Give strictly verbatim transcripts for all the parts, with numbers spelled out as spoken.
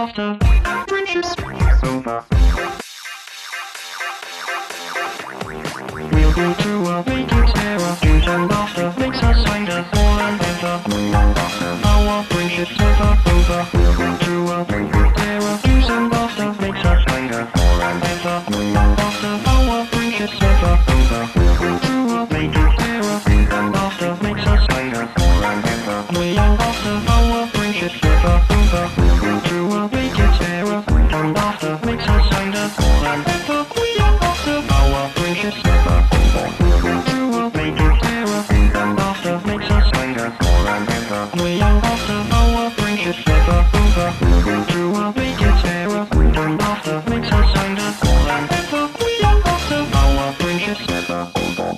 off the friendships over. We'll go to a winter era, use and laughter makes us kinder, more and better. Our friendships over, over. We'll go to a winter era, use and laughter makes us kinder, more and better. Our friendships over, over. We'll go to a winter era, use and laughter makes us kinder, more and better. We are after our friendships over, over. We'll go to a winter era, use and laughter makes us kinder, more and better. We are after our friendships over. We are after our friendships forever, over. We'll go to a vacant era, and after makes us kinder, more and better. We are after our friendships forever, over.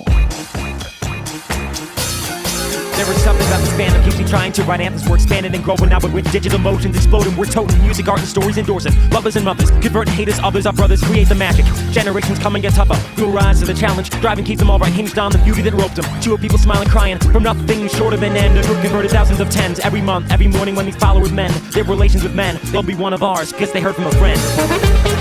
There is something about this band that keeps me trying to write anthems. We're expanding and growing now, but with digital motions exploding. We're toting music, art, and stories endorsing. Lovers and mothers, converting haters, others, our brothers, create the magic. Generations come and get tougher. We'll rise to the challenge, driving keep them all right, hinged on the beauty that roped them. Two of people smiling, crying, from nothing short of an end. We've converted thousands of tens every month, every morning when these followers mend their relations with men. They'll be one of ours, cause they heard from a friend.